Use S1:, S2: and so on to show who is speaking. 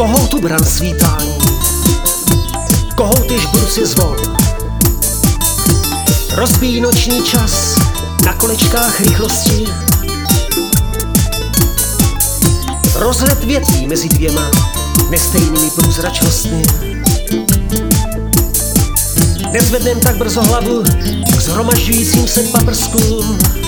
S1: Kohoutu bran svítání, kohoutyž brusy zvon. Rozbíjí noční čas na kolečkách rychlosti. Rozhled větví mezi dvěma nestejnými průzračnostmi. Nezvednem tak brzo hlavu k zhromažďujícím se paprskům.